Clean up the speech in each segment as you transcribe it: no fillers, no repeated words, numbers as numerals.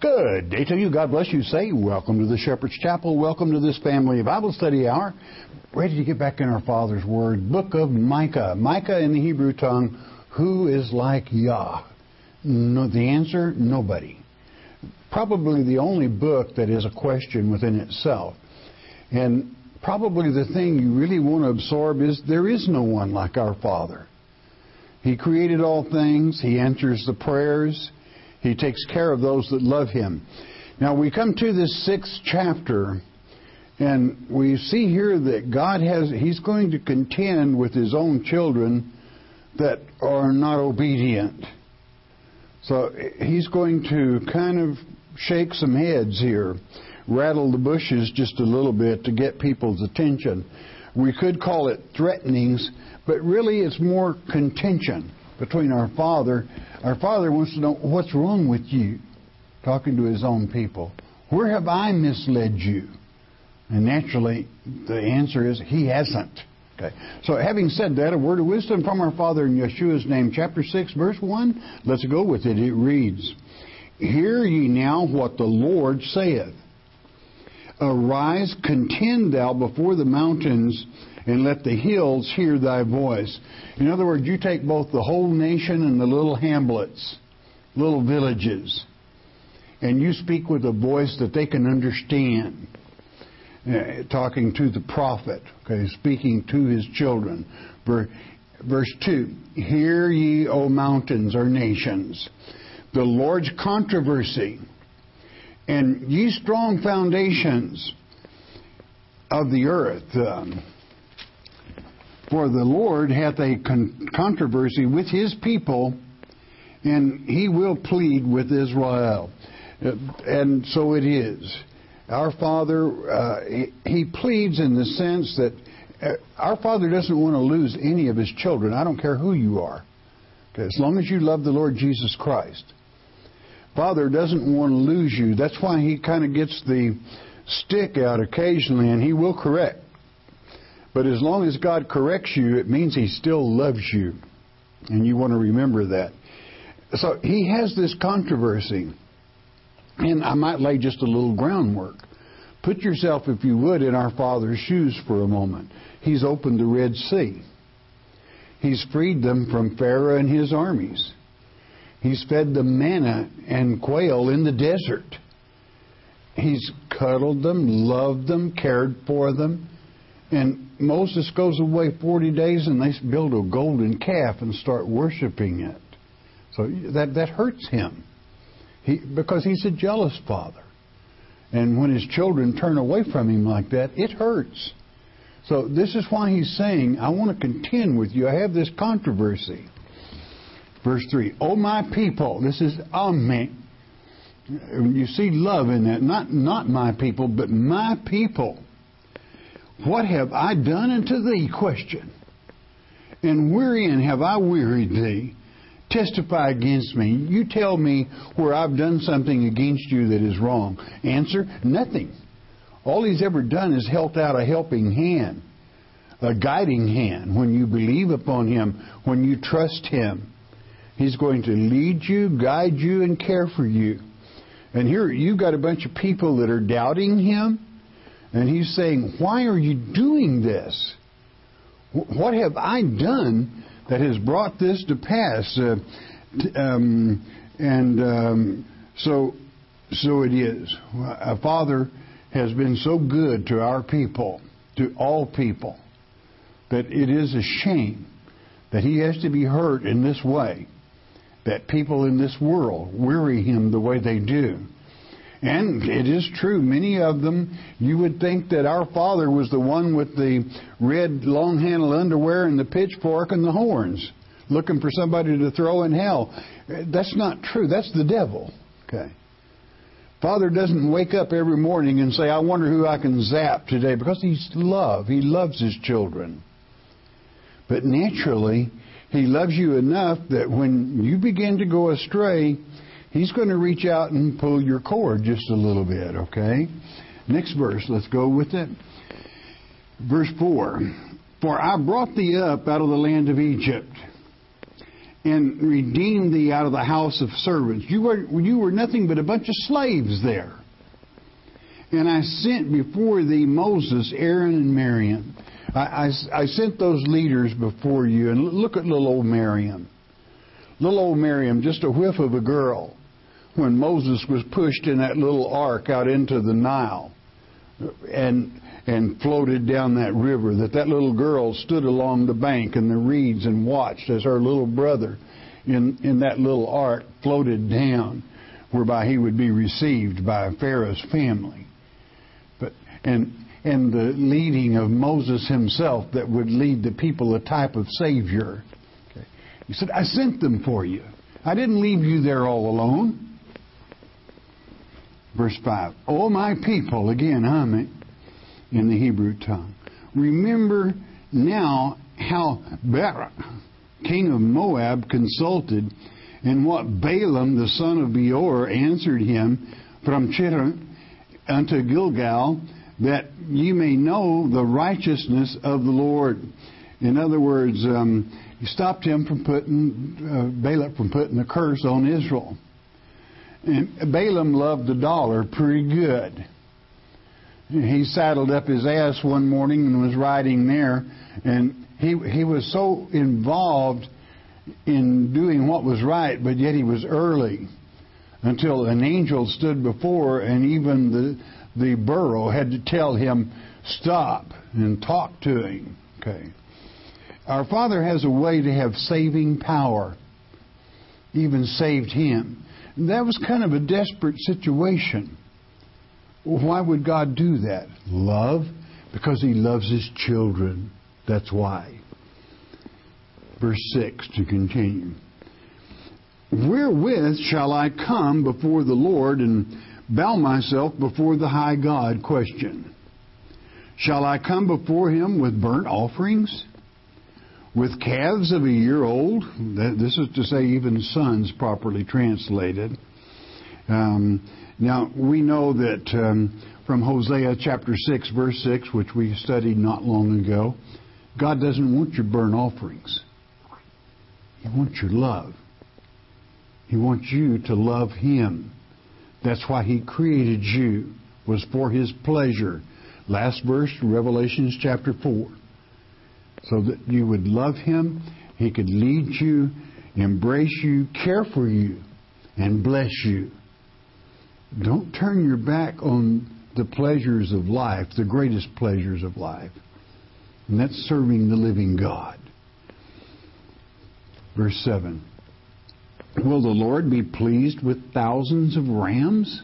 Good day to you. God bless you. Say, welcome to the Shepherd's Chapel. Welcome to this family Bible study hour. Ready to get back in our Father's Word. Book of Micah. Micah in the Hebrew tongue, who is like Yah? No, the answer, nobody. Probably the only book that is a question within itself. And probably the thing you really want to absorb is there is no one like our Father. He created all things. He answers the prayers. He takes care of those that love Him. Now we come to this 6th chapter, and we see here that He's going to contend with His own children that are not obedient. So He's going to kind of shake some heads here, rattle the bushes just a little bit to get people's attention. We could call it threatenings, but really it's more contention between our Father. Our Father wants to know, what's wrong with you? Talking to His own people. Where have I misled you? And naturally, the answer is, He hasn't. Okay. So having said that, a word of wisdom from our Father in Yeshua's name, chapter 6, verse 1. Let's go with it. It reads, Hear ye now what the Lord saith. Arise, contend thou before the mountains, and let the hills hear thy voice. In other words, you take both the whole nation and the little hamlets, little villages, and you speak with a voice that they can understand. Talking to the prophet, okay, speaking to his children. Verse 2, Hear ye, O mountains, or nations, the Lord's controversy, and ye strong foundations of the earth. For the Lord hath a controversy with His people, and He will plead with Israel. And so it is. Our Father, He pleads in the sense that our Father doesn't want to lose any of His children. I don't care who you are. Okay, as long as you love the Lord Jesus Christ. Father doesn't want to lose you. That's why He kind of gets the stick out occasionally, and He will correct. But as long as God corrects you, it means He still loves you. And you want to remember that. So He has this controversy. And I might lay just a little groundwork. Put yourself, if you would, in our Father's shoes for a moment. He's opened the Red Sea. He's freed them from Pharaoh and his armies. He's fed them manna and quail in the desert. He's cuddled them, loved them, cared for them. And Moses goes away 40 days and they build a golden calf and start worshiping it. So that hurts him. Because he's a jealous father. And when his children turn away from him like that, it hurts. So this is why he's saying, I want to contend with you. I have this controversy. Verse 3, O my people, this is Amen. You see love in that. Not my people, but my people. What have I done unto thee? Question. And wherein have I wearied thee? Testify against me. You tell me where I've done something against you that is wrong. Answer, nothing. All He's ever done is held out a helping hand, a guiding hand. When you believe upon Him, when you trust Him, He's going to lead you, guide you, and care for you. And here you've got a bunch of people that are doubting Him. And He's saying, why are you doing this? What have I done that has brought this to pass? So it is. Our Father has been so good to our people, to all people, that it is a shame that He has to be hurt in this way, that people in this world weary Him the way they do. And it is true, many of them, you would think that our Father was the one with the red long-handled underwear and the pitchfork and the horns, looking for somebody to throw in hell. That's not true. That's the devil. Okay. Father doesn't wake up every morning and say, I wonder who I can zap today, because He's love. He loves His children. But naturally, He loves you enough that when you begin to go astray, He's going to reach out and pull your cord just a little bit, okay? Next verse, let's go with it. Verse 4. For I brought thee up out of the land of Egypt, and redeemed thee out of the house of servants. You were nothing but a bunch of slaves there. And I sent before thee Moses, Aaron, and Miriam. I sent those leaders before you. And look at little old Miriam. Little old Miriam, just a whiff of a girl, when Moses was pushed in that little ark out into the Nile and floated down that river, that little girl stood along the bank in the reeds and watched as her little brother in that little ark floated down, whereby he would be received by Pharaoh's family. And the leading of Moses himself that would lead the people, a type of Savior. Okay. He said, I sent them for you. I didn't leave you there all alone. Verse 5. O my people, again, in the Hebrew tongue. Remember now how Balak, king of Moab, consulted, and what Balaam, the son of Beor, answered him from Chittim unto Gilgal, that ye may know the righteousness of the Lord. In other words, he stopped him from Balak from putting a curse on Israel. And Balaam loved the dollar pretty good. He saddled up his ass one morning and was riding there, and he was so involved in doing what was right, but yet he was early, until an angel stood before, and even the burro had to tell him, stop and talk to him. Okay. Our Father has a way to have saving power. Even saved him. That was kind of a desperate situation. Why would God do that? Love? Because He loves His children. That's why. Verse 6 to continue. Wherewith shall I come before the Lord and bow myself before the high God? Question. Shall I come before Him with burnt offerings? With calves of a year old? This is to say even sons, properly translated. Now, we know that from Hosea chapter 6, verse 6, which we studied not long ago, God doesn't want your burnt offerings. He wants your love. He wants you to love Him. That's why He created you, was for His pleasure. Last verse, Revelation chapter 4. So that you would love Him, He could lead you, embrace you, care for you, and bless you. Don't turn your back on the pleasures of life, the greatest pleasures of life. And that's serving the living God. Verse 7. Will the Lord be pleased with thousands of rams?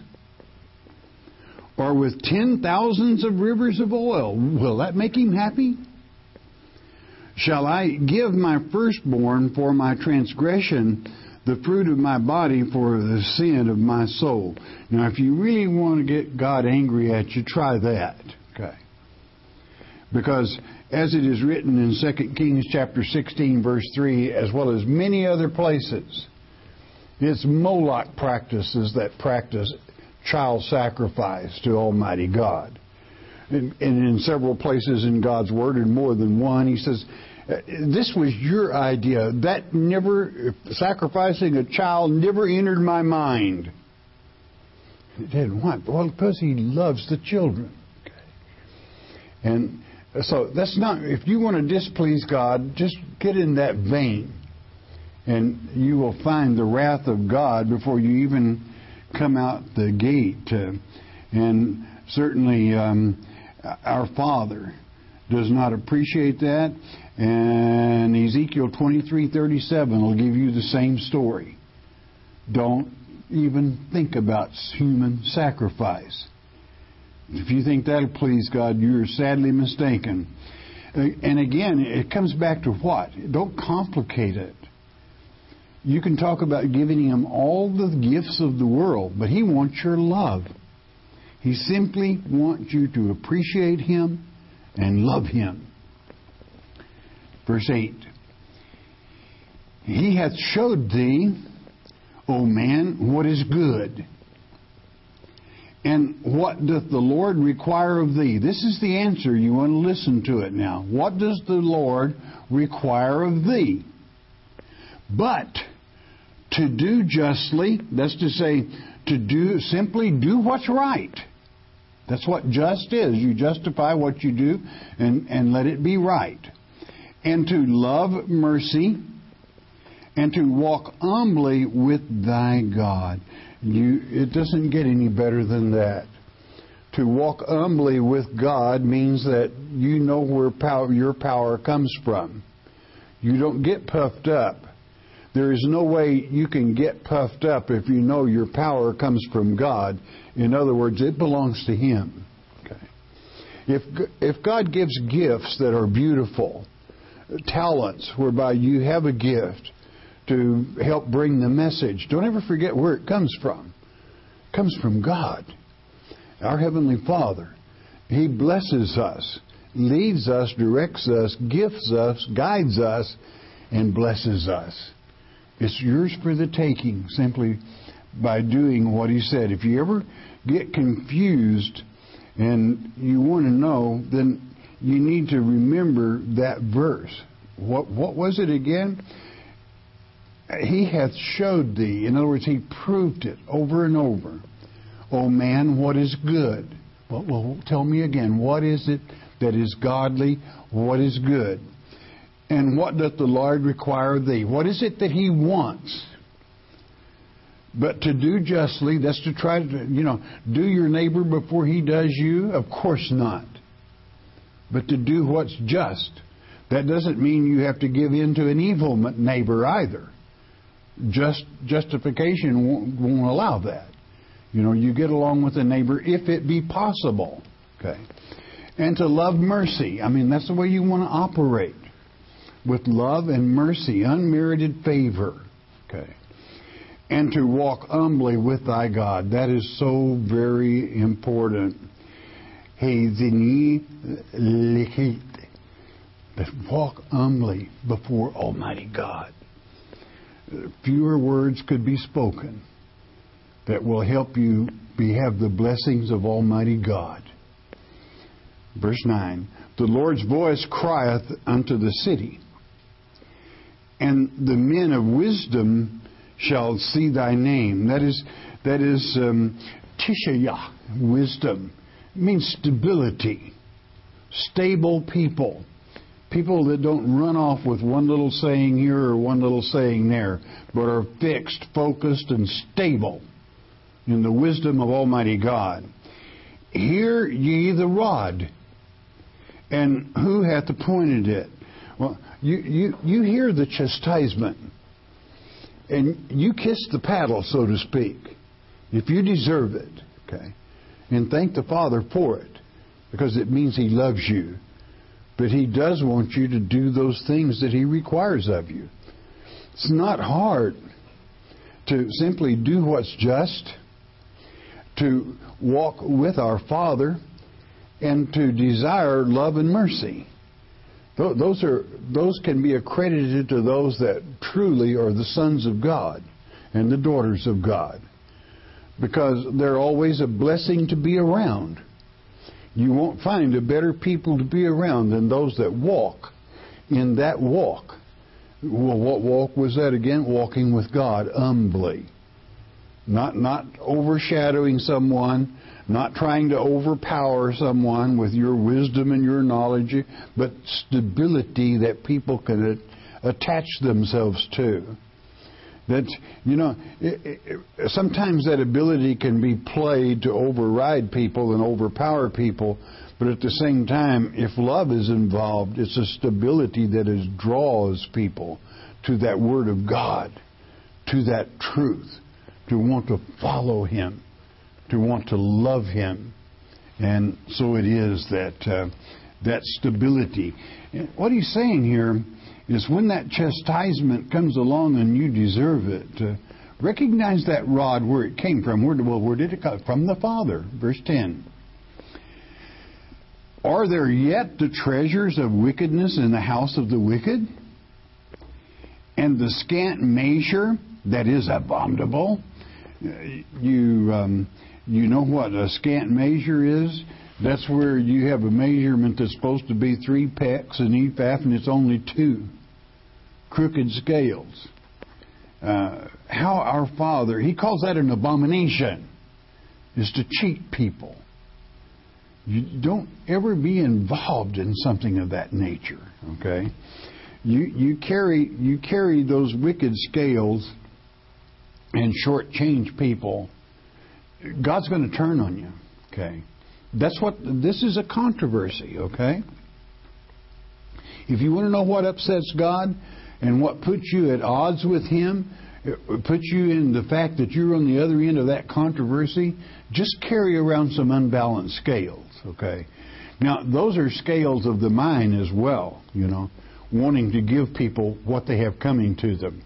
Or with 10,000s of rivers of oil? Will that make Him happy? Shall I give my firstborn for my transgression, the fruit of my body for the sin of my soul? Now, if you really want to get God angry at you, try that. Okay. Because as it is written in 2 Kings chapter 16, verse 3, as well as many other places, it's Moloch practices that practice child sacrifice to Almighty God. And in several places in God's Word, and more than one, He says, this was your idea. That never, sacrificing a child never entered my mind. It didn't. Why? Well, because He loves the children. Okay. And so that's not, if you want to displease God, just get in that vein. And you will find the wrath of God before you even come out the gate. And certainly our Father does not appreciate that. And Ezekiel 23:37 will give you the same story. Don't even think about human sacrifice. If you think that'll please God, you're sadly mistaken. And again, it comes back to what? Don't complicate it. You can talk about giving Him all the gifts of the world, but He wants your love. He simply wants you to appreciate Him and love Him. Verse 8. He hath showed thee, O man, what is good. And what doth the Lord require of thee? This is the answer. You want to listen to it now. What does the Lord require of thee? But to do justly, that's to say, simply do what's right. That's what just is. You justify what you do and let it be right. And to love mercy and to walk humbly with thy God. It doesn't get any better than that. To walk humbly with God means that you know where your power comes from. You don't get puffed up. There is no way you can get puffed up if you know your power comes from God. In other words, it belongs to Him. Okay. If God gives gifts that are beautiful, talents whereby you have a gift to help bring the message, don't ever forget where it comes from. It comes from God. Our Heavenly Father. He blesses us, leads us, directs us, gifts us, guides us, and blesses us. It's yours for the taking simply by doing what He said. If you ever get confused and you want to know, then you need to remember that verse. What was it again? He hath showed thee. In other words, He proved it over and over. O man, what is good? Well, tell me again, what is it that is godly? What is good? And what doth the Lord require of thee? What is it that He wants? But to do justly, that's to try to, do your neighbor before he does you? Of course not. But to do what's just. That doesn't mean you have to give in to an evil neighbor either. Justification won't allow that. You get along with a neighbor if it be possible. Okay. And to love mercy. That's the way you want to operate. With love and mercy, unmerited favor. Okay. And to walk humbly with thy God. That is so very important. That walk humbly before Almighty God. Fewer words could be spoken that will help you have the blessings of Almighty God. Verse 9, the Lord's voice crieth unto the city, and the men of wisdom shall see thy name. That is Tishayah, wisdom. It means stability, stable people. People that don't run off with one little saying here or one little saying there, but are fixed, focused, and stable in the wisdom of Almighty God. Hear ye the rod, and who hath appointed it? Well, you hear the chastisement, and you kiss the paddle, so to speak, if you deserve it, okay? And thank the Father for it, because it means He loves you. But He does want you to do those things that He requires of you. It's not hard to simply do what's just, to walk with our Father, and to desire love and mercy. Those can be accredited to those that truly are the sons of God and the daughters of God, because they're always a blessing to be around. You won't find a better people to be around than those that walk in that walk. Well, what walk was that again? Walking with God humbly. Not overshadowing someone, not trying to overpower someone with your wisdom and your knowledge, but stability that people can attach themselves to. That, sometimes that ability can be played to override people and overpower people, but at the same time, if love is involved, it's a stability that draws people to that Word of God, to that truth, to want to follow Him, to want to love Him. And so it is that stability. What he's saying here is when that chastisement comes along and you deserve it, recognize that rod where it came from. Where did it come from? The Father. Verse 10. Are there yet the treasures of wickedness in the house of the wicked? And the scant measure that is abominable? You know what a scant measure is? That's where you have a measurement that's supposed to be 3 pecks an ephah, and it's only 2. Crooked scales. how our Father, He calls that an abomination, is to cheat people. You don't ever be involved in something of that nature, okay? You carry those wicked scales and shortchange people. God's going to turn on you, okay? This is a controversy, okay? If you want to know what upsets God and what puts you at odds with Him, it puts you in the fact that you're on the other end of that controversy, just carry around some unbalanced scales, okay? Now, those are scales of the mind as well, you know, wanting to give people what they have coming to them.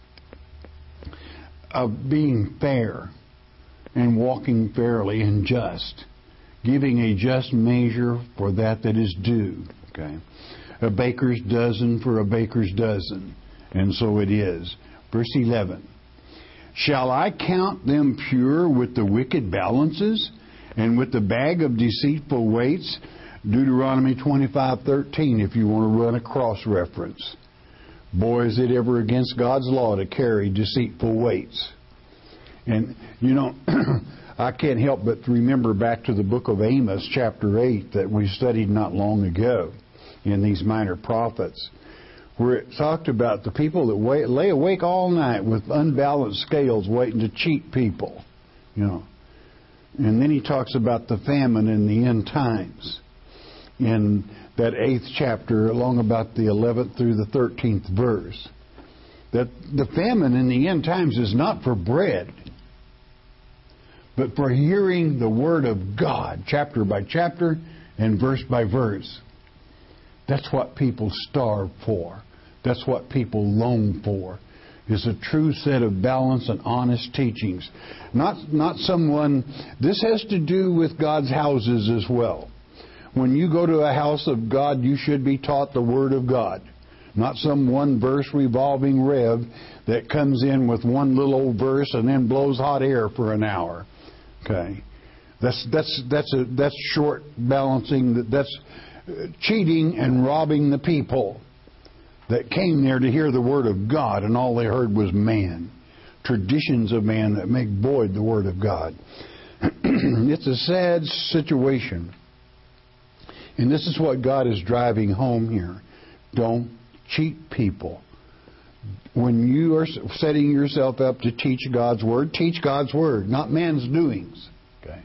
Of being fair and walking fairly and just. Giving a just measure for that is due, okay? A baker's dozen for a baker's dozen. And so it is. Verse 11. Shall I count them pure with the wicked balances and with the bag of deceitful weights? Deuteronomy 25:13, if you want to run a cross-reference. Boy, is it ever against God's law to carry deceitful weights. And, you know, I can't help but remember back to the book of Amos, chapter 8, that we studied not long ago in these minor prophets, where it talked about the people that lay awake all night with unbalanced scales waiting to cheat people, you know. And then he talks about the famine in the end times in that 8th chapter, along about the 11th through the 13th verse. That the famine in the end times is not for bread, but for hearing the Word of God, chapter by chapter and verse by verse. That's what people starve for. That's what people long for, is a true set of balanced and honest teachings. Not someone... This has to do with God's houses as well. When you go to a house of God, you should be taught the Word of God. Not some one-verse revolving rev that comes in with one little old verse and then blows hot air for an hour. Okay, that's short balancing. That's cheating and robbing the people that came there to hear the Word of God, and all they heard was man, traditions of man that make void the Word of God. It's a sad situation, and this is what God is driving home here. Don't cheat people. When you are setting yourself up to teach God's Word, teach God's Word, not man's doings. Okay.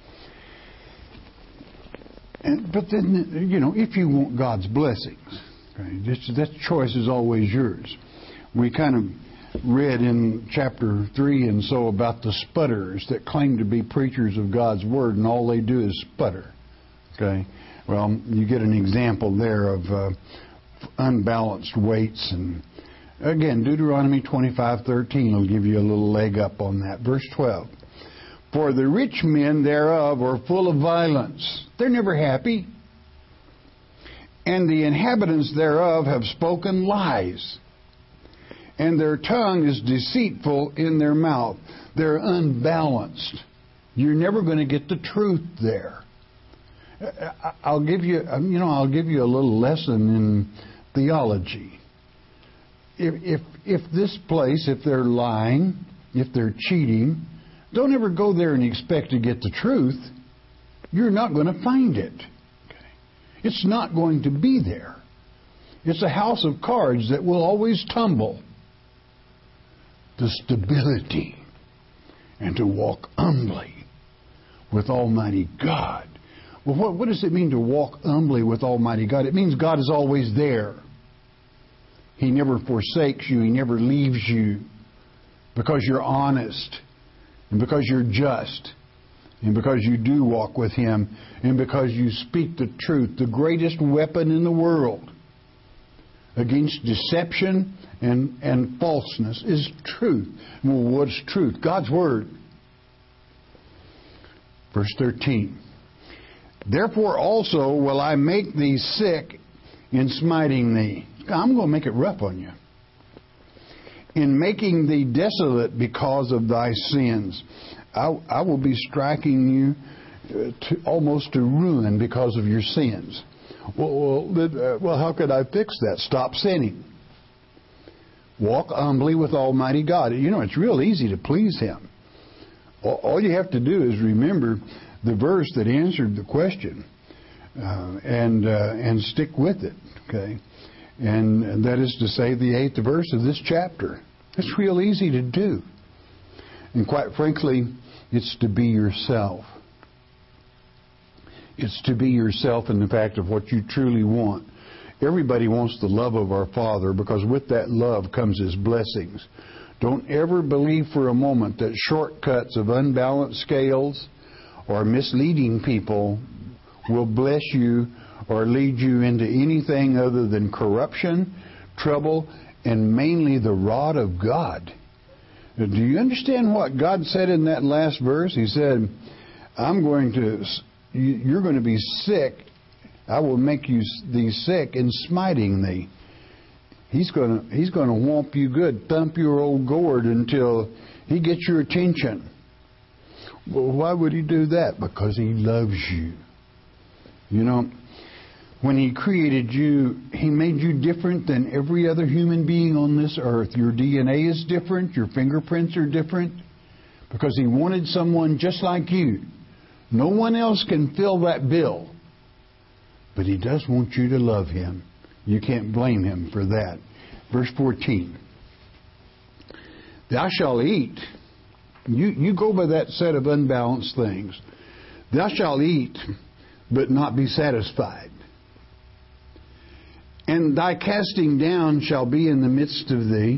But then, you know, if you want God's blessings, okay, that choice is always yours. We kind of read in chapter 3 and so about the sputterers that claim to be preachers of God's Word, and all they do is sputter. Okay. Well, you get an example there of unbalanced weights. And again, Deuteronomy 25:13 will give you a little leg up on that. Verse 12. For the rich men thereof are full of violence. They're never happy. And the inhabitants thereof have spoken lies. And their tongue is deceitful in their mouth. They're unbalanced. You're never going to get the truth there. I'll give you a little lesson in theology. If this place, if they're lying, if they're cheating, don't ever go there and expect to get the truth. You're not going to find it. Okay. It's not going to be there. It's a house of cards that will always tumble. The stability and to walk humbly with Almighty God. Well, what does it mean to walk humbly with Almighty God? It means God is always there. He never forsakes you. He never leaves you, because you're honest, and because you're just, and because you do walk with Him, and because you speak the truth. The greatest weapon in the world against deception and falseness is truth. Well, what's truth? God's Word. Verse 13. Therefore also will I make thee sick in smiting thee. I'm going to make it rough on you. In making thee desolate because of thy sins. I will be striking you almost to ruin because of your sins. Well, how could I fix that? Stop sinning. Walk humbly with Almighty God. You know, it's real easy to please Him. All you have to do is remember the verse that answered the question, and stick with it. Okay, and that is to say, the 8th verse of this chapter. It's real easy to do, and quite frankly, it's to be yourself. It's to be yourself in the fact of what you truly want. Everybody wants the love of our Father, because with that love comes His blessings. Don't ever believe for a moment that shortcuts of unbalanced scales or misleading people will bless you or lead you into anything other than corruption, trouble, and mainly the rod of God. Do you understand what God said in that last verse? He said, you're going to be sick. I will make thee sick in smiting thee. He's going to whomp you good, thump your old gourd until He gets your attention. Well, why would He do that? Because He loves you. You know, when He created you, He made you different than every other human being on this earth. Your DNA is different. Your fingerprints are different. Because He wanted someone just like you. No one else can fill that bill. But He does want you to love Him. You can't blame Him for that. Verse 14. Thou shalt eat. You go by that set of unbalanced things. Thou shalt eat, but not be satisfied. And thy casting down shall be in the midst of thee.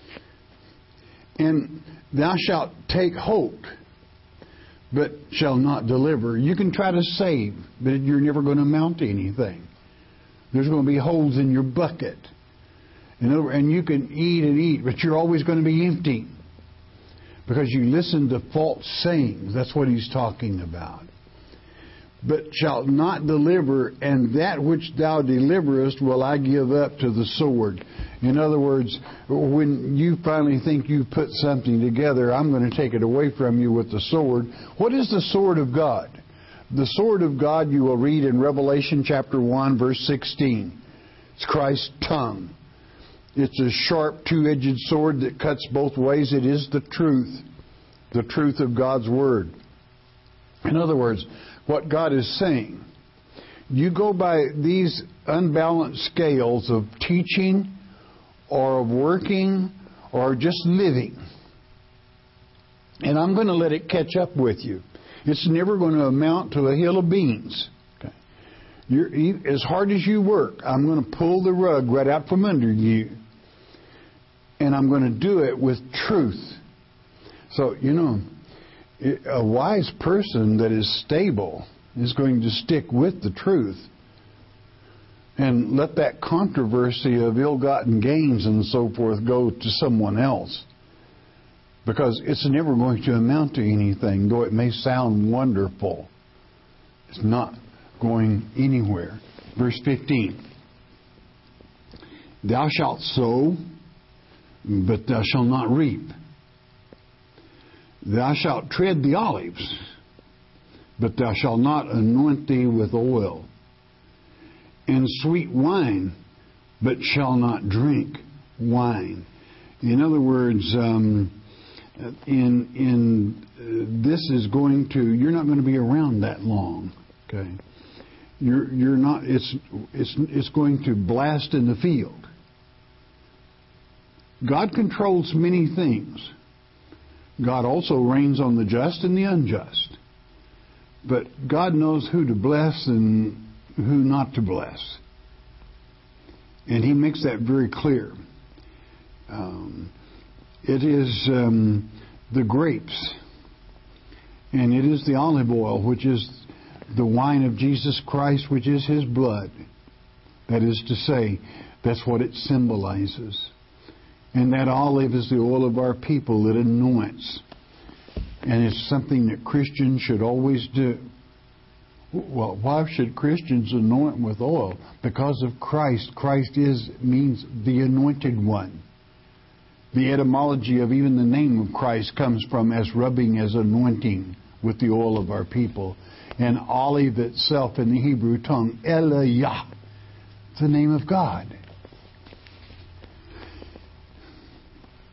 And thou shalt take hold, but shall not deliver. You can try to save, but you're never going to amount to anything. There's going to be holes in your bucket. And you can eat and eat, but you're always going to be empty. Because you listen to false sayings. That's what he's talking about. But shalt not deliver, and that which thou deliverest will I give up to the sword. In other words, when you finally think you've put something together, I'm going to take it away from you with the sword. What is the sword of God? The sword of God you will read in Revelation chapter 1, verse 16. It's Christ's tongue. It's a sharp, two-edged sword that cuts both ways. It is the truth of God's Word. In other words, what God is saying, you go by these unbalanced scales of teaching or of working or just living, and I'm going to let it catch up with you. It's never going to amount to a hill of beans. Okay. As hard as you work, I'm going to pull the rug right out from under you. And I'm going to do it with truth. So, you know, a wise person that is stable is going to stick with the truth. And let that controversy of ill-gotten gains and so forth go to someone else. Because it's never going to amount to anything, though it may sound wonderful. It's not going anywhere. Verse 15. Thou shalt sow, but thou shalt not reap. Thou shalt tread the olives, but thou shalt not anoint thee with oil. And sweet wine, but shall not drink wine. In other words, this is going to, you're not going to be around that long. Okay, you're not. It's going to blast in the field. God controls many things. God also reigns on the just and the unjust. But God knows who to bless and who not to bless. And He makes that very clear. It is the grapes, and it is the olive oil, which is the wine of Jesus Christ, which is His blood. That is to say, that's what it symbolizes. And that olive is the oil of our people that anoints. And it's something that Christians should always do. Well, why should Christians anoint with oil? Because of Christ. Christ means the anointed one. The etymology of even the name of Christ comes from as rubbing, as anointing with the oil of our people. And olive itself in the Hebrew tongue, Eliyah, it's the name of God.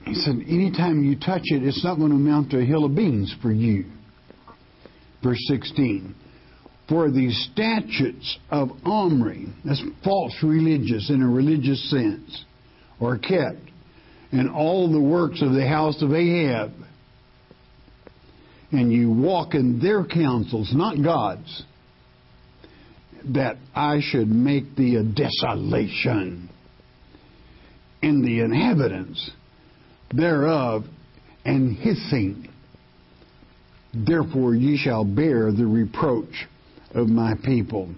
He said, anytime you touch it, it's not going to amount to a hill of beans for you. Verse 16. For the statutes of Omri, that's false religious in a religious sense, are kept, and all the works of the house of Ahab. And you walk in their counsels, not God's, that I should make thee a desolation in the inhabitants thereof, and hissing. Therefore ye shall bear the reproach of my people.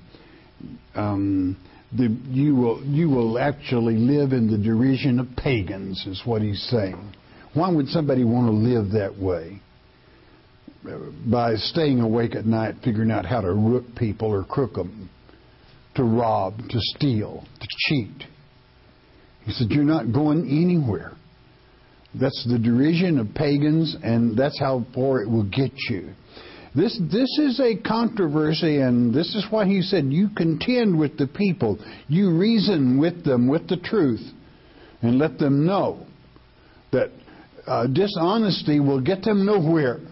You will actually live in the derision of pagans, is what he's saying. Why would somebody want to live that way? By staying awake at night, figuring out how to rook people or crook them, to rob, to steal, to cheat. He said, you're not going anywhere. That's the derision of pagans, and that's how far it will get you. This is a controversy, and this is why he said, you contend with the people. You reason with them with the truth, and let them know that dishonesty will get them nowhere,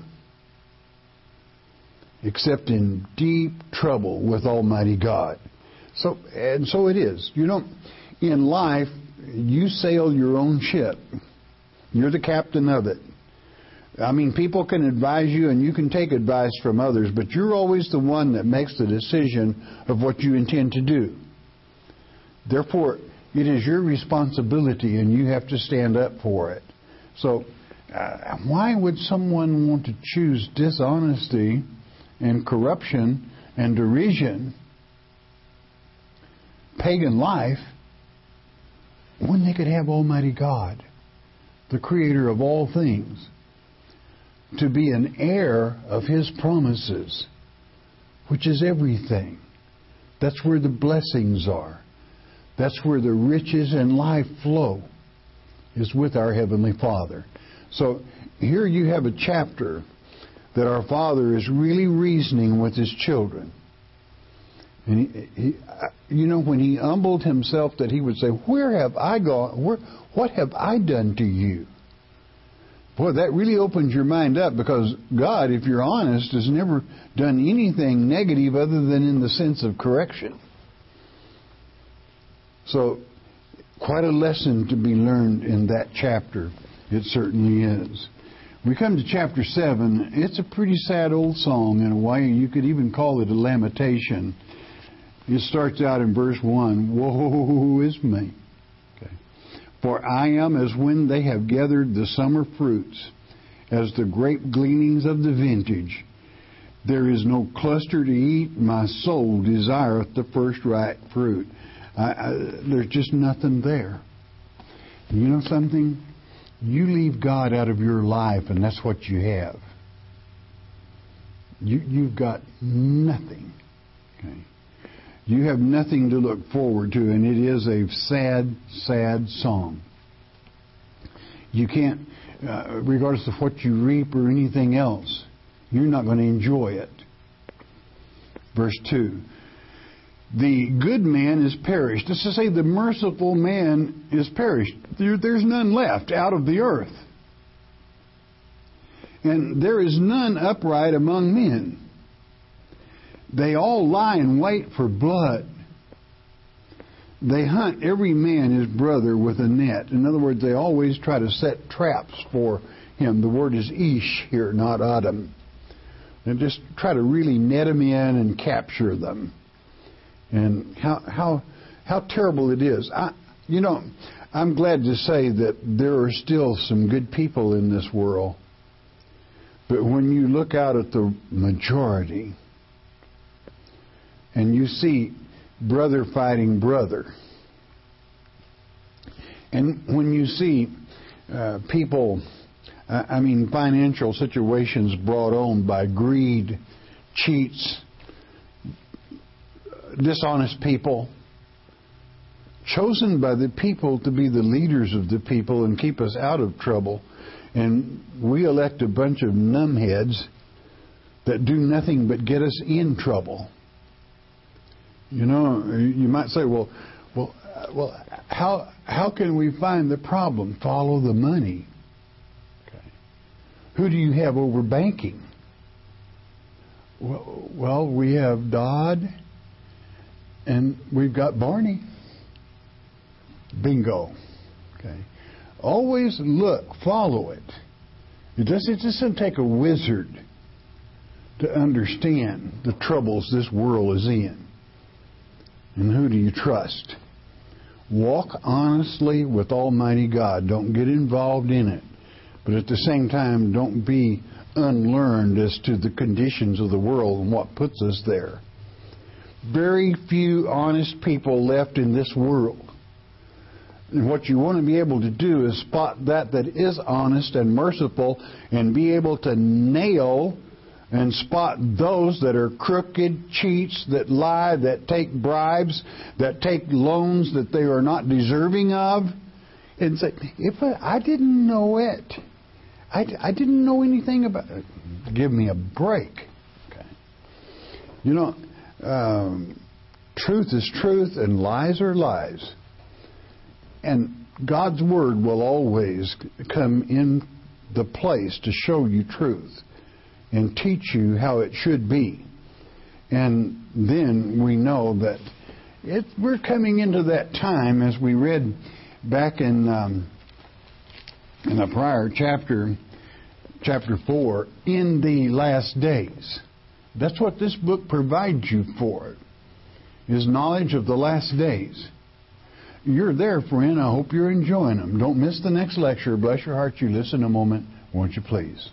except in deep trouble with Almighty God. So it is. You know, in life, you sail your own ship. You're the captain of it. I mean, people can advise you and you can take advice from others, but you're always the one that makes the decision of what you intend to do. Therefore, it is your responsibility and you have to stand up for it. So, why would someone want to choose dishonesty and corruption and derision, pagan life, when they could have Almighty God, the creator of all things, to be an heir of His promises, which is everything. That's where the blessings are. That's where the riches and life flow, is with our Heavenly Father. So here you have a chapter that our Father is really reasoning with His children. And he, you know, when He humbled Himself, that He would say, where have I gone? What have I done to you? Boy, that really opens your mind up, because God, if you're honest, has never done anything negative other than in the sense of correction. So, quite a lesson to be learned in that chapter. It certainly is. We come to chapter 7. It's a pretty sad old song in a way. You could even call it a lamentation. It starts out in verse 1. Woe is me. Okay. For I am as when they have gathered the summer fruits, as the grape gleanings of the vintage. There is no cluster to eat. My soul desireth the first ripe fruit. There's just nothing there. You know something? You leave God out of your life, and that's what you have. You've got nothing. Okay. You have nothing to look forward to, and it is a sad, sad song. You can't, regardless of what you reap or anything else, you're not going to enjoy it. Verse 2. The good man is perished. That's to say, the merciful man is perished. There's none left out of the earth. And there is none upright among men. They all lie in wait for blood. They hunt every man his brother with a net. In other words, they always try to set traps for him. The word is ish here, not Adam. They just try to really net them in and capture them. And how terrible it is. I'm glad to say that there are still some good people in this world. But when you look out at the majority and you see brother fighting brother, and when you see people, financial situations brought on by greed, cheats, dishonest people, chosen by the people to be the leaders of the people and keep us out of trouble, and we elect a bunch of numbheads that do nothing but get us in trouble. You know, you might say, well, how can we find the problem? Follow the money. Who do you have over banking? Well, we have Dodd, and we've got Barney. Bingo. Okay. Always look, follow it. It doesn't take a wizard to understand the troubles this world is in. And who do you trust? Walk honestly with Almighty God. Don't get involved in it. But at the same time, don't be unlearned as to the conditions of the world and what puts us there. Very few honest people left in this world. And what you want to be able to do is spot that is honest and merciful, and be able to nail and spot those that are crooked, cheats, that lie, that take bribes, that take loans that they are not deserving of, and say, if I didn't know it, I didn't know anything about it. Give me a break. Okay. You know, truth is truth and lies are lies. And God's Word will always come in the place to show you truth and teach you how it should be. And then we know that we're coming into that time, as we read back in a prior chapter 4, in the last days. That's what this book provides you for, is knowledge of the last days. You're there, friend. I hope you're enjoying them. Don't miss the next lecture. Bless your heart. You listen a moment, won't you please?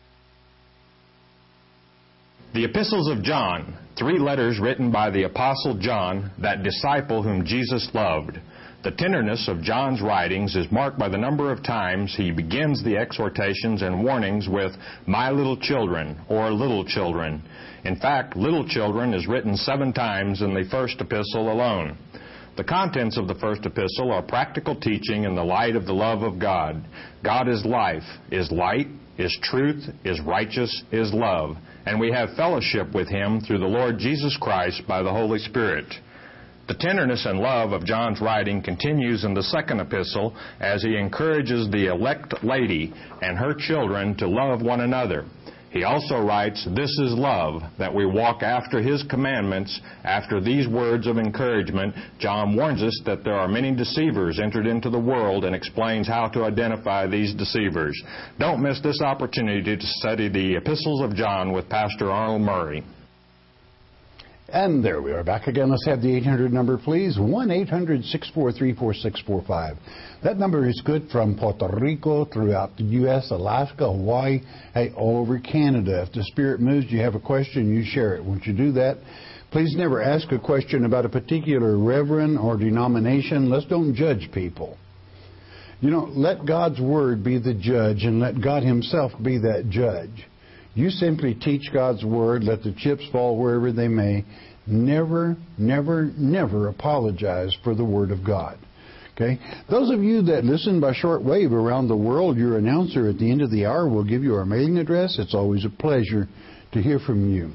The Epistles of John, 3 letters written by the Apostle John, that disciple whom Jesus loved. The tenderness of John's writings is marked by the number of times he begins the exhortations and warnings with, "My little children," or "little children." In fact, "little children" is written 7 times in the first epistle alone. The contents of the first epistle are practical teaching in the light of the love of God. God is life, is light, is truth, is righteous, is love, and we have fellowship with Him through the Lord Jesus Christ by the Holy Spirit. The tenderness and love of John's writing continues in the second epistle as he encourages the elect lady and her children to love one another. He also writes, "This is love, that we walk after His commandments." After these words of encouragement, John warns us that there are many deceivers entered into the world and explains how to identify these deceivers. Don't miss this opportunity to study the Epistles of John with Pastor Arnold Murray. And there we are back again. Let's have the 800 number, please. 1-800-643-4645. That number is good from Puerto Rico, throughout the U.S., Alaska, Hawaii, all over Canada. If the Spirit moves, you have a question, you share it. Won't you do that? Please never ask a question about a particular reverend or denomination. Let's don't judge people. You know, let God's Word be the judge, and let God Himself be that judge. You simply teach God's Word, let the chips fall wherever they may. Never, never, never apologize for the Word of God. Okay? Those of you that listen by shortwave around the world, your announcer at the end of the hour will give you our mailing address. It's always a pleasure to hear from you.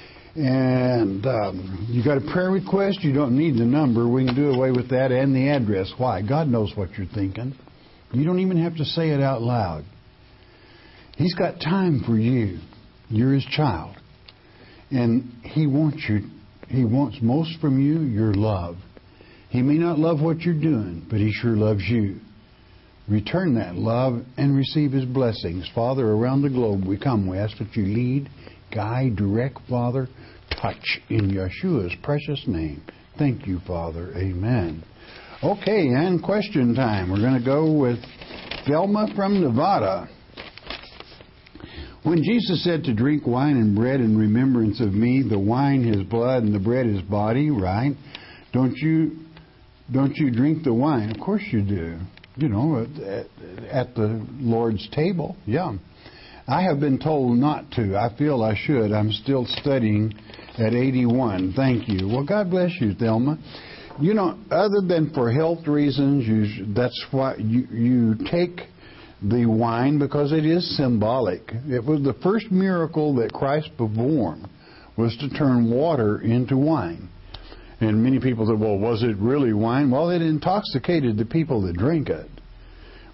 And you got a prayer request, you don't need the number. We can do away with that and the address. Why? God knows what you're thinking. You don't even have to say it out loud. He's got time for you. You're His child. And He wants most from you, your love. He may not love what you're doing, but He sure loves you. Return that love and receive His blessings. Father, around the globe we come. We ask that you lead, guide, direct, Father. Touch in Yeshua's precious name. Thank you, Father. Amen. Okay, and question time. We're going to go with Thelma from Nevada. When Jesus said to drink wine and bread in remembrance of me, the wine His blood and the bread His body, right? Don't you drink the wine? Of course you do. You know, at the Lord's table. Yeah. I have been told not to. I feel I should. I'm still studying at 81. Thank you. Well, God bless you, Thelma. You know, other than for health reasons, that's why you take the wine, because it is symbolic. It was the first miracle that Christ performed, was to turn water into wine. And many people said, well, was it really wine? Well, it intoxicated the people that drink it.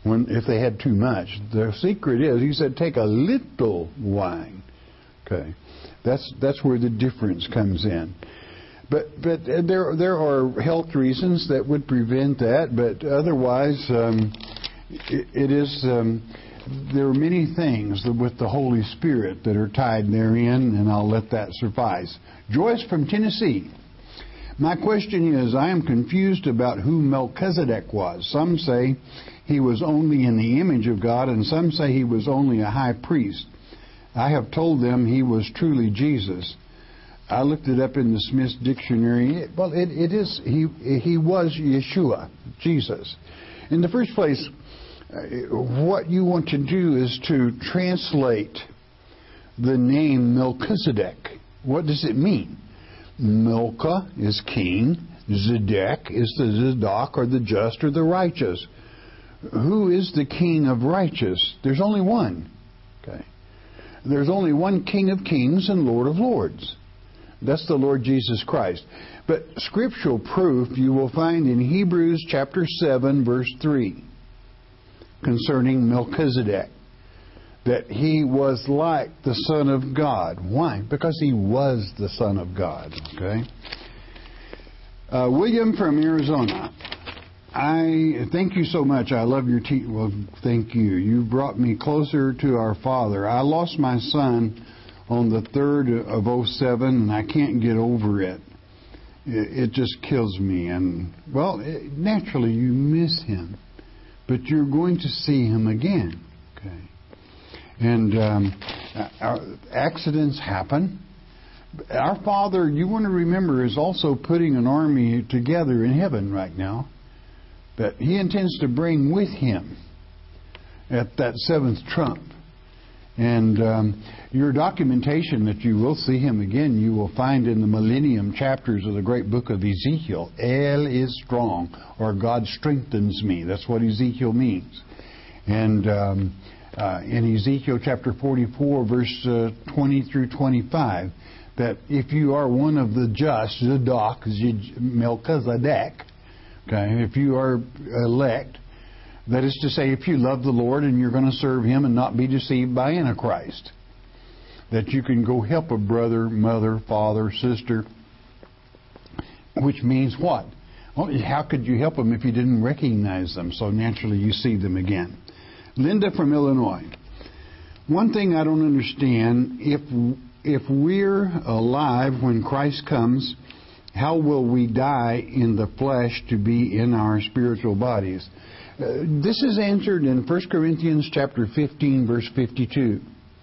if they had too much. The secret is, he said, take a little wine. Okay, that's where the difference comes in. But there are health reasons that would prevent that. But otherwise, it is. There are many things with the Holy Spirit that are tied therein, and I'll let that suffice. Joyce from Tennessee. My question is, I am confused about who Melchizedek was. Some say he was only in the image of God, and some say he was only a high priest. I have told them he was truly Jesus. I looked it up in the Smith's Dictionary. Well, it is, he was Yeshua, Jesus. In the first place, what you want to do is to translate the name Melchizedek. What does it mean? Melcha is king. Zedek is the Zadok, or the just, or the righteous. Who is the king of righteous? There's only one. Okay. There's only one King of kings and Lord of lords. That's the Lord Jesus Christ. But scriptural proof you will find in Hebrews chapter 7, verse 3, concerning Melchizedek, that he was like the Son of God. Why? Because he was the Son of God. Okay. William from Arizona. I thank you so much. I love your teaching. Well, thank you. You brought me closer to our Father. I lost my son on the 3rd of 2007, and I can't get over it. It just kills me. And, well, naturally you miss him, but you're going to see him again. Okay. And accidents happen. Our Father, you want to remember, is also putting an army together in heaven right now that he intends to bring with him at that 7th trump. And your documentation that you will see him again, you will find in the millennium chapters of the great book of Ezekiel. El is strong, or God strengthens me. That's what Ezekiel means. And in Ezekiel chapter 44, verse 20 through 25, that if you are one of the just, Zadok, Melchizedek, okay, if you are elect, that is to say, if you love the Lord and you're going to serve him and not be deceived by Antichrist, that you can go help a brother, mother, father, sister, which means what? Well, how could you help them if you didn't recognize them? So naturally you see them again. Linda from Illinois. One thing I don't understand, if we're alive when Christ comes, how will we die in the flesh to be in our spiritual bodies? This is answered in 1 Corinthians chapter 15, verse 52.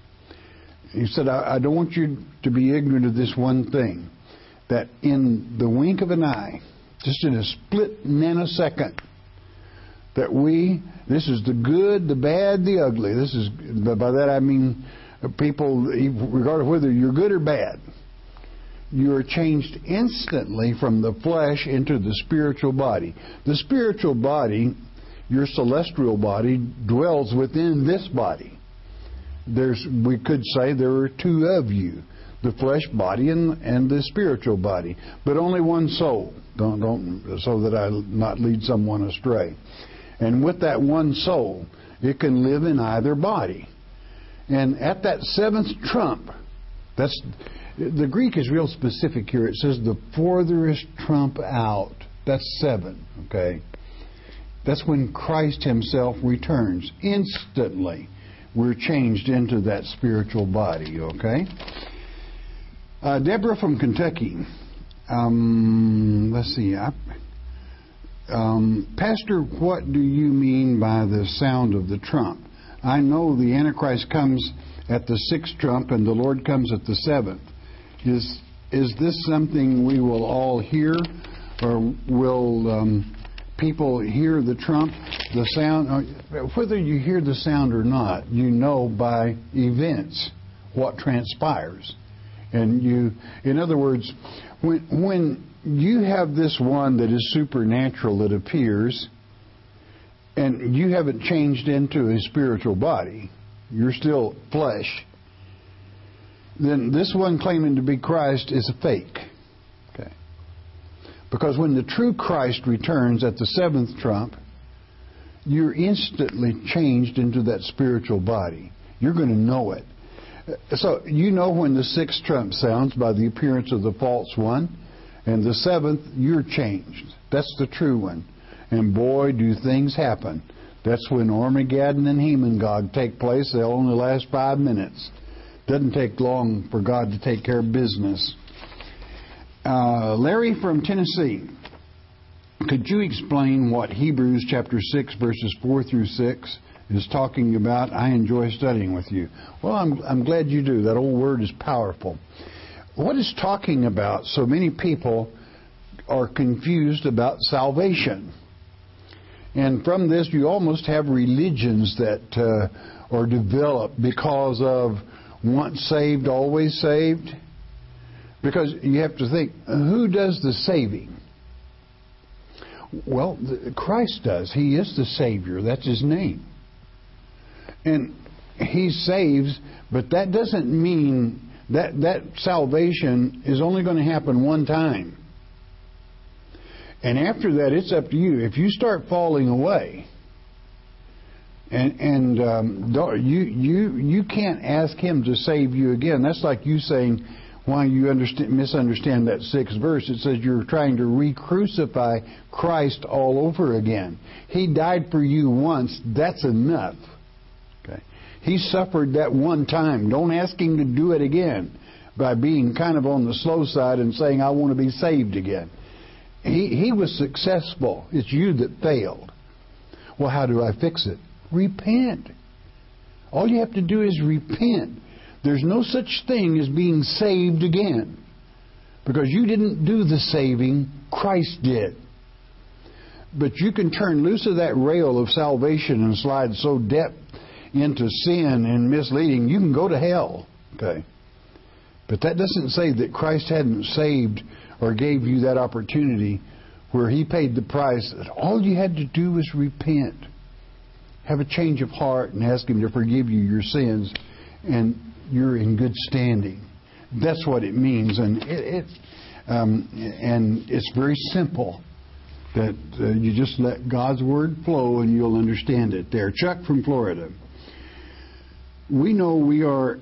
He said, I don't want you to be ignorant of this one thing, that in the wink of an eye, just in a split nanosecond, that this is the good, the bad, the ugly. This is, by that I mean people, regardless of whether you're good or bad, you are changed instantly from the flesh into the spiritual body. The spiritual body, your celestial body, dwells within this body. We could say there are two of you, the flesh body and the spiritual body, but only one soul. Don't so that I not lead someone astray. And with that one soul, it can live in either body. And at that 7th trump, the Greek is real specific here. It says the furthest trump out. That's 7. Okay. That's when Christ himself returns. Instantly, we're changed into that spiritual body. Okay. Deborah from Kentucky. Let's see. Pastor, what do you mean by the sound of the trump? I know the Antichrist comes at the 6th trump and the Lord comes at the 7th. Is this something we will all hear, or will people hear the trump, the sound? Whether you hear the sound or not, you know by events what transpires. And in other words, when you have this one that is supernatural that appears, and you haven't changed into a spiritual body, you're still flesh, then this one claiming to be Christ is a fake. Okay. Because when the true Christ returns at the 7th trump, you're instantly changed into that spiritual body. You're going to know it. So you know when the sixth trump sounds by the appearance of the false one, and the seventh, you're changed. That's the true one. And boy, do things happen. That's when Armageddon and Hemengog take place. They'll only last 5 minutes. Doesn't take long for God to take care of business. Larry from Tennessee, could you explain what Hebrews chapter 6 verses 4 through 6 is talking about? I enjoy studying with you. Well, I'm glad you do. That old word is powerful. What it's talking about, so many people are confused about salvation. And from this, you almost have religions that are developed because of once saved, always saved. Because you have to think, who does the saving? Well, Christ does. He is the Savior. That's His name. And He saves, but that doesn't mean that salvation is only going to happen one time. And after that, it's up to you. If you start falling away, you can't ask Him to save you again. That's like you saying, why you misunderstand that 6th verse. It says you're trying to re-crucify Christ all over again. He died for you once. That's enough. Okay. He suffered that one time. Don't ask Him to do it again by being kind of on the slow side and saying, I want to be saved again. He was successful. It's you that failed. Well, how do I fix it? Repent. All you have to do is repent. There's no such thing as being saved again. Because you didn't do the saving, Christ did. But you can turn loose of that rail of salvation and slide so deep into sin and misleading, you can go to hell. Okay. But that doesn't say that Christ hadn't saved or gave you that opportunity where He paid the price. All you had to do was repent. Have a change of heart and ask Him to forgive you your sins, and you're in good standing. That's what it means. And and it's very simple. That you just let God's Word flow and you'll understand it. There, Chuck from Florida. We know we are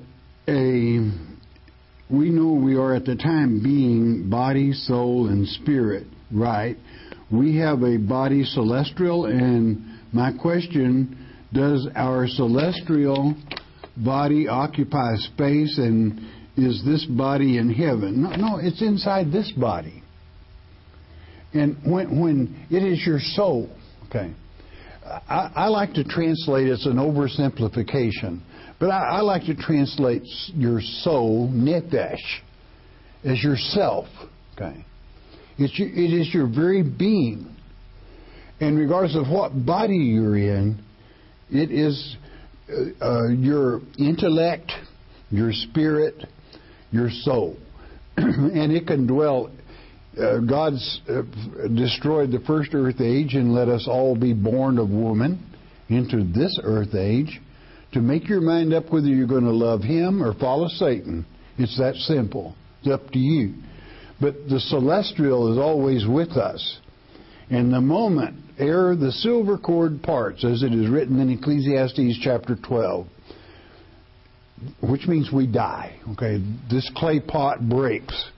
at the time being body, soul, and spirit, right? We have a body celestial, and my question, does our celestial body occupy space, and is this body in heaven? No, it's inside this body. And when it is your soul, okay, I like to translate, it's an oversimplification, but I like to translate your soul, nephesh, as yourself. Okay, it is your very being, and regardless of what body you're in, it is your intellect, your spirit, your soul, and it can dwell. God's destroyed the first earth age and let us all be born of woman into this earth age to make your mind up whether you're going to love Him or follow Satan. It's that simple. It's up to you. But the celestial is always with us. And the moment ere the silver cord parts, as it is written in Ecclesiastes chapter 12, which means we die. Okay, this clay pot breaks.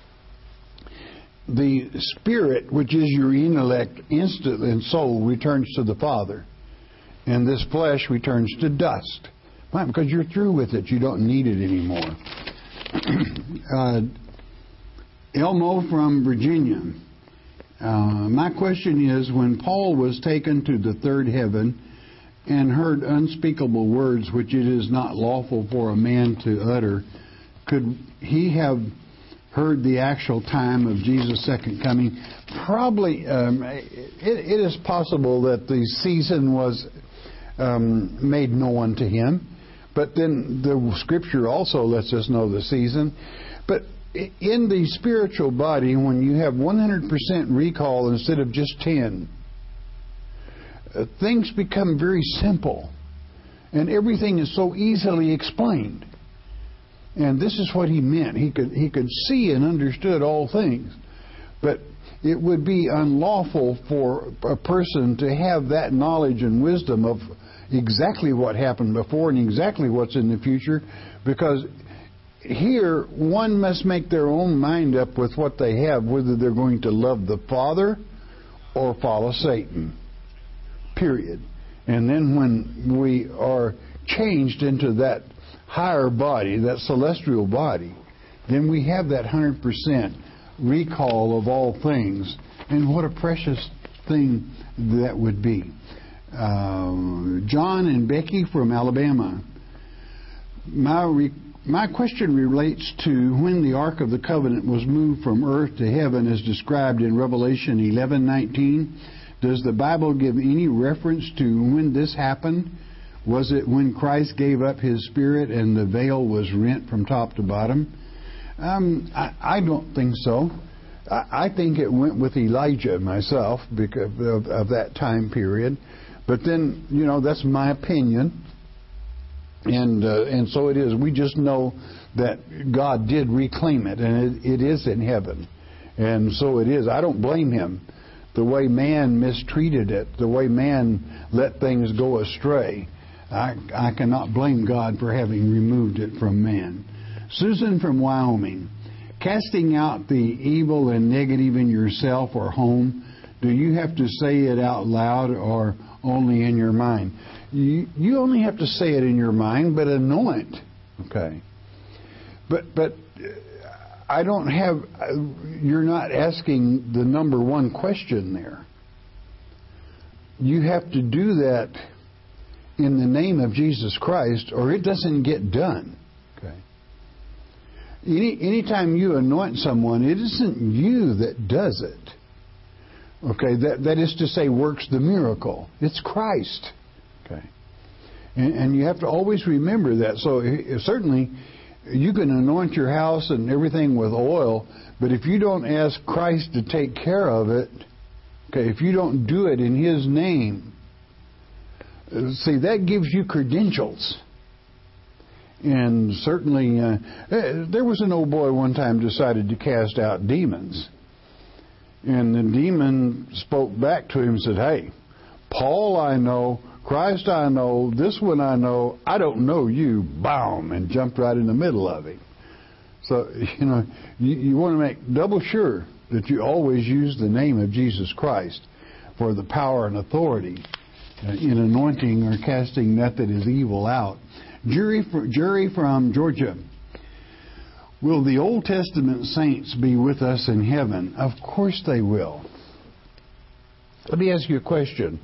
The spirit, which is your intellect, instantly and soul, returns to the Father. And this flesh returns to dust. Why? Because you're through with it. You don't need it anymore. Elmo from Virginia. My question is, when Paul was taken to the third heaven and heard unspeakable words which it is not lawful for a man to utter, could he have heard the actual time of Jesus' second coming? Probably. It is possible that the season was made known to him, but then the Scripture also lets us know the season. But in the spiritual body, when you have 100% recall instead of just 10, things become very simple, and everything is so easily explained. And this is what he meant. He could see and understood all things. But it would be unlawful for a person to have that knowledge and wisdom of exactly what happened before and exactly what's in the future, because here one must make their own mind up with what they have, whether they're going to love the Father or follow Satan. Period. And then when we are changed into that higher body, that celestial body, then we have that 100% recall of all things. And what a precious thing that would be. John and Becky from Alabama. My question relates to when the Ark of the Covenant was moved from earth to heaven as described in Revelation 11:19. Does the Bible give any reference to when this happened? Was it when Christ gave up His Spirit and the veil was rent from top to bottom? I don't think so. I think it went with Elijah myself because of that time period. But then, that's my opinion. And so it is. We just know that God did reclaim it, and it is in heaven. And so it is. I don't blame Him. The way man mistreated it, the way man let things go astray, I cannot blame God for having removed it from man. Susan from Wyoming. Casting out the evil and negative in yourself or home, do you have to say it out loud or only in your mind? You only have to say it in your mind, but anoint. Okay. But I don't have, you're not asking the number one question there. You have to do that in the name of Jesus Christ, or it doesn't get done. Okay. Anytime you anoint someone, it isn't you that does it. Okay, that is to say, works the miracle. It's Christ. Okay, and you have to always remember that. So certainly, you can anoint your house and everything with oil, but if you don't ask Christ to take care of it, okay, if you don't do it in His name, see, that gives you credentials. And certainly, there was an old boy one time decided to cast out demons. And the demon spoke back to him and said, "Hey, Paul I know, Christ I know, this one I know, I don't know you." Boom! And jumped right in the middle of him. So, you want to make double sure that you always use the name of Jesus Christ for the power and authority in anointing or casting that is evil out. Jerry from Georgia. Will the Old Testament saints be with us in heaven? Of course they will. Let me ask you a question.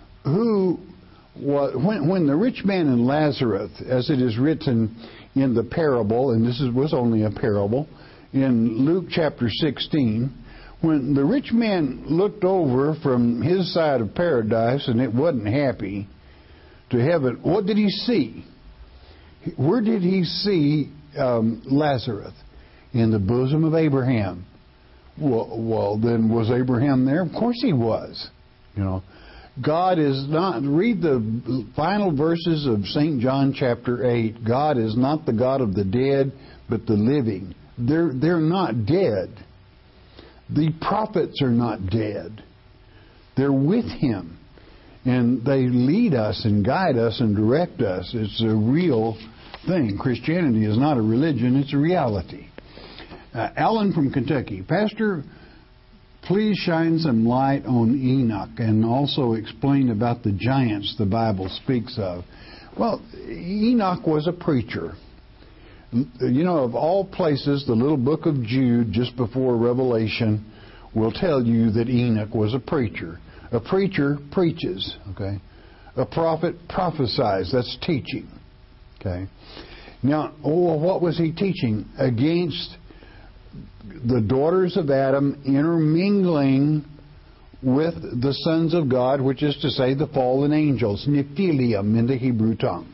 When the rich man and Lazarus, as it is written in the parable, and this was only a parable, in Luke chapter 16, when the rich man looked over from his side of paradise and it wasn't happy to heaven, what did he see? Where did he see Lazarus? In the bosom of Abraham. Well, then was Abraham there? Of course he was. God is not, read the final verses of St. John chapter 8. God is not the God of the dead, but the living. They're not dead. The prophets are not dead. They're with Him. And they lead us and guide us and direct us. It's a real thing. Christianity is not a religion, it's a reality. Alan from Kentucky. Pastor, please shine some light on Enoch and also explain about the giants the Bible speaks of. Well, Enoch was a preacher. Of all places, the little book of Jude, just before Revelation, will tell you that Enoch was a preacher. A preacher preaches, okay? A prophet prophesies. That's teaching, okay? Now, what was he teaching? Against the daughters of Adam intermingling with the sons of God, which is to say the fallen angels, Nephilim in the Hebrew tongue,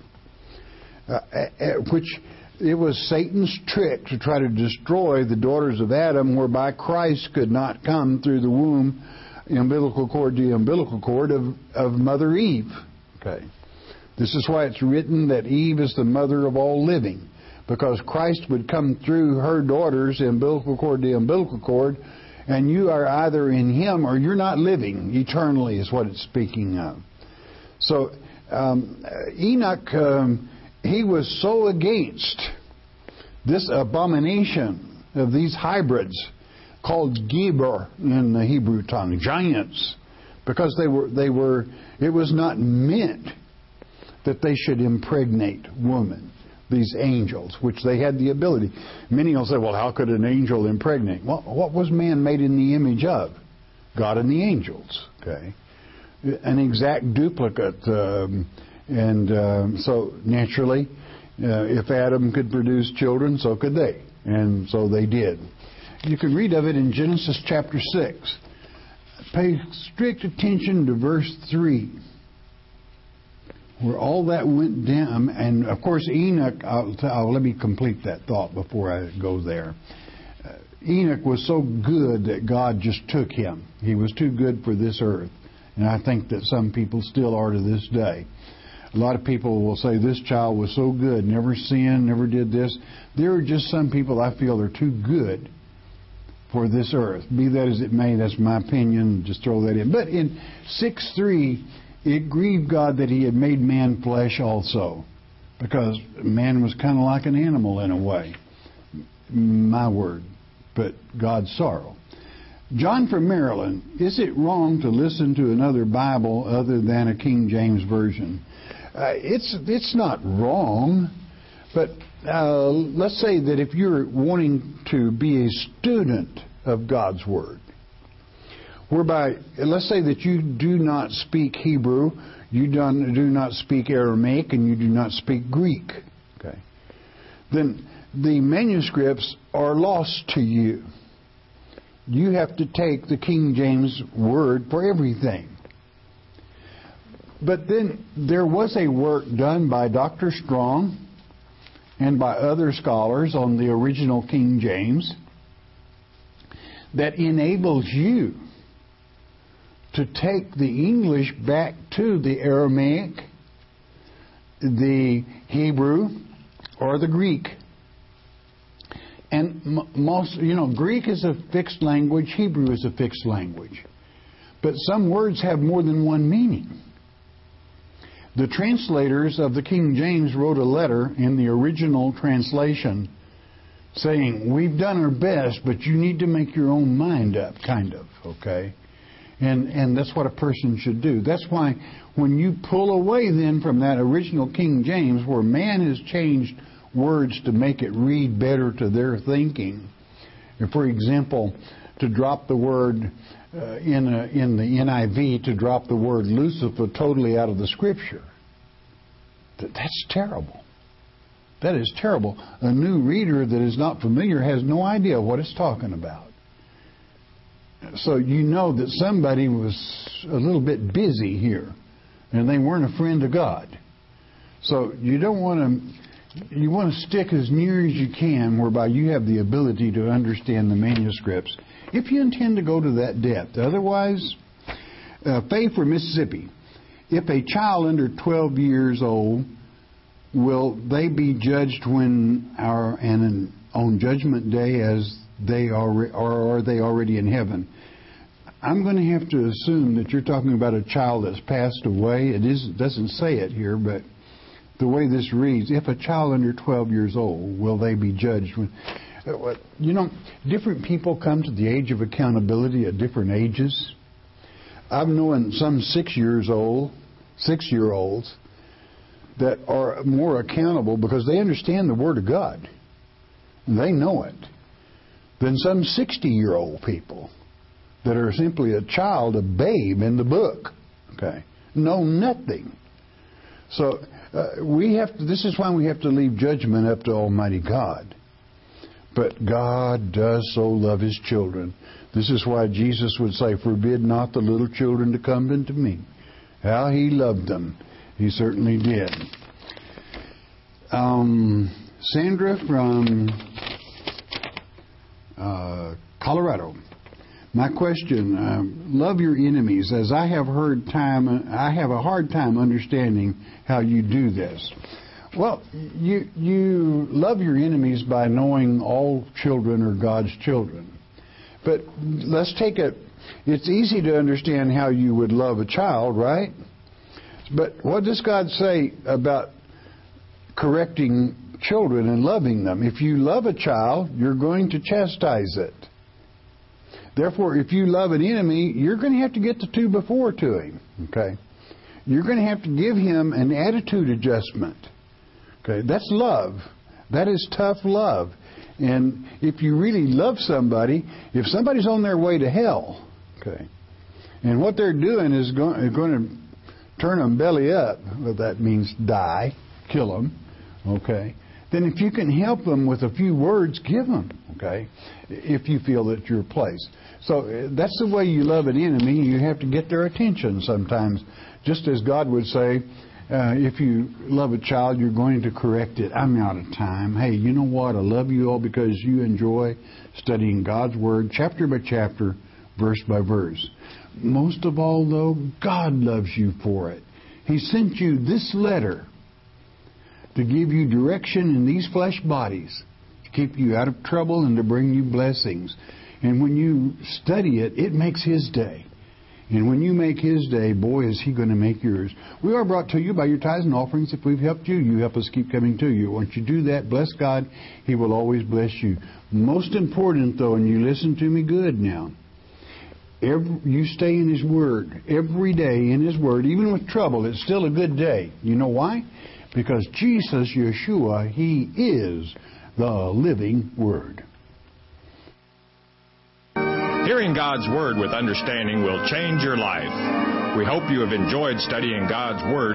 which it was Satan's trick to try to destroy the daughters of Adam, whereby Christ could not come through the womb, umbilical cord to umbilical cord of Mother Eve. Okay, this is why it's written that Eve is the mother of all living, because Christ would come through her daughters, umbilical cord to umbilical cord, And you are either in Him or you're not living eternally, is what it's speaking of. So Enoch, he was so against this abomination of these hybrids called Geber in the Hebrew tongue, giants, because it was not meant that they should impregnate woman, these angels, which they had the ability. Many will say, well, how could an angel impregnate? Well, what was man made in the image of? God and the angels, okay? An exact duplicate. So naturally, if Adam could produce children, so could they. And so they did. You can read of it in Genesis chapter 6. Pay strict attention to verse 3, where all that went down. And of course, Enoch, let me complete that thought before I go there. Enoch was so good that God just took him. He was too good for this earth. And I think that some people still are to this day. A lot of people will say, this child was so good, never sinned, never did this. There are just some people I feel are too good for this earth. Be that as it may, that's my opinion. Just throw that in. But in 6:3, it grieved God that He had made man flesh also, because man was kind of like an animal in a way. My word. But God's sorrow. John from Maryland, is it wrong to listen to another Bible other than a King James Version? It's not wrong, but let's say that if you're wanting to be a student of God's Word, whereby, let's say that you do not speak Hebrew, you do not speak Aramaic, and you do not speak Greek, okay, then the manuscripts are lost to you. You have to take the King James Word for everything. But then there was a work done by Dr. Strong and by other scholars on the original King James that enables you to take the English back to the Aramaic, the Hebrew, or the Greek. And most, Greek is a fixed language, Hebrew is a fixed language. But some words have more than one meaning. The translators of the King James wrote a letter in the original translation saying, we've done our best, but you need to make your own mind up, kind of, okay? And that's what a person should do. That's why when you pull away then from that original King James, where man has changed words to make it read better to their thinking, and for example, to drop the word in the NIV, to drop the word Lucifer totally out of the Scripture. That's terrible. That is terrible. A new reader that is not familiar has no idea what it's talking about. So you know that somebody was a little bit busy here, and they weren't a friend of God. So you don't want to. You want to stick as near as you can, whereby you have the ability to understand the manuscripts, if you intend to go to that depth. Otherwise, Faye from Mississippi. If a child under 12 years old, will they be judged on Judgment Day as they are, or are they already in heaven? I'm going to have to assume that you're talking about a child that's passed away. It doesn't say it here, but the way this reads, if a child under 12 years old, will they be judged? Different people come to the age of accountability at different ages. I've known some 6-year-olds that are more accountable because they understand the Word of God. And they know it. Than some 60-year-old people that are simply a child, a babe in the book. Okay, know nothing. So this is why we have to leave judgment up to Almighty God. But God does so love His children. This is why Jesus would say, forbid not the little children to come unto me. How He loved them. He certainly did. Sandra from Colorado. My question, love your enemies, as I have a hard time understanding how you do this. Well, you love your enemies by knowing all children are God's children. But let's take it. It's easy to understand how you would love a child, right? But what does God say about correcting children and loving them? If you love a child, you're going to chastise it. Therefore, if you love an enemy, you're going to have to get the 2 before to him. Okay? You're going to have to give him an attitude adjustment. Okay? That's love. That is tough love. And if you really love somebody, if somebody's on their way to hell, okay, and what they're doing is going to turn them belly up, well, that means die, kill them, okay, then if you can help them with a few words, give them, okay, if you feel that your place. So that's the way you love an enemy. You have to get their attention sometimes. Just as God would say, if you love a child, you're going to correct it. I'm out of time. Hey, you know what? I love you all because you enjoy studying God's Word, chapter by chapter, verse by verse. Most of all, though, God loves you for it. He sent you this letter to give you direction in these flesh bodies, to keep you out of trouble and to bring you blessings. And when you study it, it makes His day. And when you make His day, boy, is He going to make yours. We are brought to you by your tithes and offerings. If we've helped you, you help us keep coming to you. Once you do that, bless God. He will always bless you. Most important, though, and you listen to me good now, you stay in His Word. Every day in His Word, even with trouble, it's still a good day. You know why? Because Jesus, Yeshua, He is the living Word. Hearing God's Word with understanding will change your life. We hope you have enjoyed studying God's Word